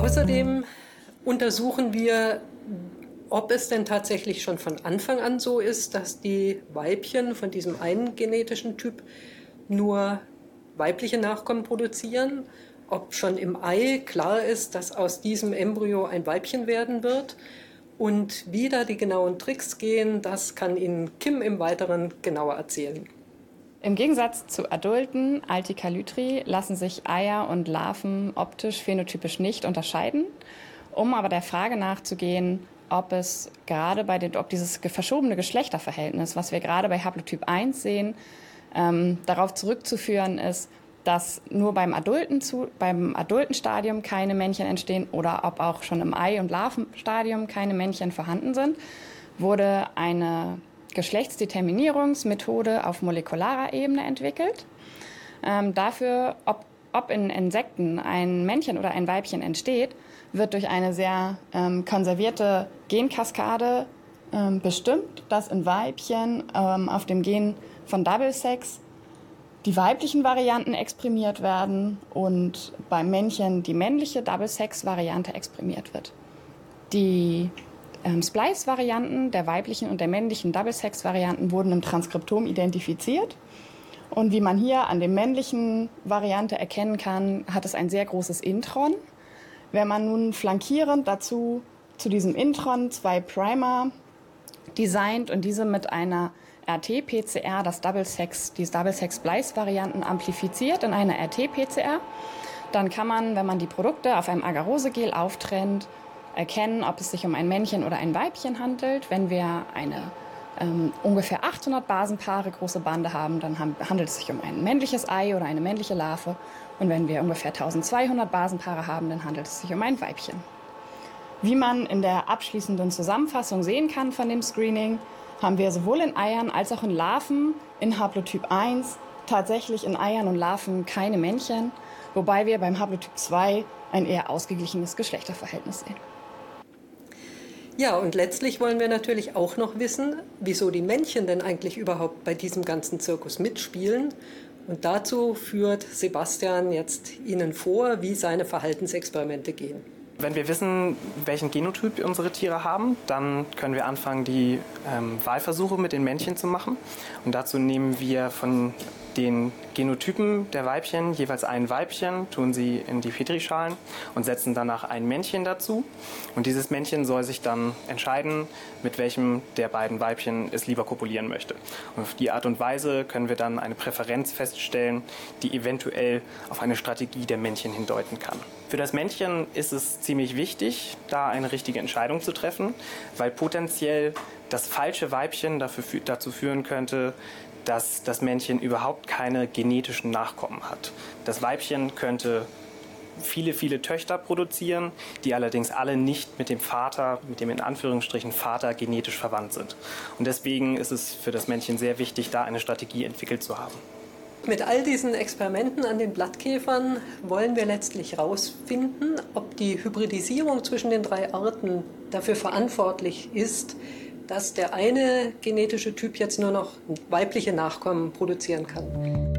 Außerdem untersuchen wir, ob es denn tatsächlich schon von Anfang an so ist, dass die Weibchen von diesem einen genetischen Typ nur weibliche Nachkommen produzieren, ob schon im Ei klar ist, dass aus diesem Embryo ein Weibchen werden wird. Und wie da die genauen Tricks gehen, das kann Ihnen Kim im Weiteren genauer erzählen. Im Gegensatz zu adulten Altikalütri lassen sich Eier und Larven optisch phänotypisch nicht unterscheiden. Um aber der Frage nachzugehen, ob dieses verschobene Geschlechterverhältnis, was wir gerade bei Haplotyp 1 sehen, darauf zurückzuführen ist, dass nur beim adulten Stadium keine Männchen entstehen oder ob auch schon im Ei- und Larvenstadium keine Männchen vorhanden sind, wurde eine Geschlechtsdeterminierungsmethode auf molekularer Ebene entwickelt. Dafür, ob in Insekten ein Männchen oder ein Weibchen entsteht, wird durch eine sehr konservierte Genkaskade bestimmt, dass in Weibchen auf dem Gen von Double Sex die weiblichen Varianten exprimiert werden und beim Männchen die männliche Double Sex Variante exprimiert wird. Die Splice-Varianten der weiblichen und der männlichen Double Sex Varianten wurden im Transkriptom identifiziert. Und wie man hier an der männlichen Variante erkennen kann, hat es ein sehr großes Intron. Wenn man nun flankierend dazu zu diesem Intron 2 Primer designt und diese mit einer RT-PCR, die Double Sex Splice-Varianten amplifiziert in einer RT-PCR, dann kann man, wenn man die Produkte auf einem Agarosegel auftrennt, erkennen, ob es sich um ein Männchen oder ein Weibchen handelt. Wenn wir eine ungefähr 800 Basenpaare große Bande haben, dann handelt es sich um ein männliches Ei oder eine männliche Larve. Und wenn wir ungefähr 1200 Basenpaare haben, dann handelt es sich um ein Weibchen. Wie man in der abschließenden Zusammenfassung sehen kann von dem Screening, haben wir sowohl in Eiern als auch in Larven in Haplotyp 1 tatsächlich in Eiern und Larven keine Männchen, wobei wir beim Haplotyp 2 ein eher ausgeglichenes Geschlechterverhältnis sehen. Ja, und letztlich wollen wir natürlich auch noch wissen, wieso die Männchen denn eigentlich überhaupt bei diesem ganzen Zirkus mitspielen. Und dazu führt Sebastian jetzt Ihnen vor, wie seine Verhaltensexperimente gehen. Wenn wir wissen, welchen Genotyp unsere Tiere haben, dann können wir anfangen, die Wahlversuche mit den Männchen zu machen. Und dazu nehmen wir von den Genotypen der Weibchen jeweils ein Weibchen, tun sie in die Petrischalen und setzen danach ein Männchen dazu. Und dieses Männchen soll sich dann entscheiden, mit welchem der beiden Weibchen es lieber kopulieren möchte. Und auf die Art und Weise können wir dann eine Präferenz feststellen, die eventuell auf eine Strategie der Männchen hindeuten kann. Für das Männchen ist es ziemlich wichtig, da eine richtige Entscheidung zu treffen, weil potenziell das falsche Weibchen dazu führen könnte, dass das Männchen überhaupt keine genetischen Nachkommen hat. Das Weibchen könnte viele, viele Töchter produzieren, die allerdings alle nicht mit dem Vater, mit dem in Anführungsstrichen Vater genetisch verwandt sind. Und deswegen ist es für das Männchen sehr wichtig, da eine Strategie entwickelt zu haben. Mit all diesen Experimenten an den Blattkäfern wollen wir letztlich herausfinden, ob die Hybridisierung zwischen den drei Arten dafür verantwortlich ist, dass der eine genetische Typ jetzt nur noch weibliche Nachkommen produzieren kann.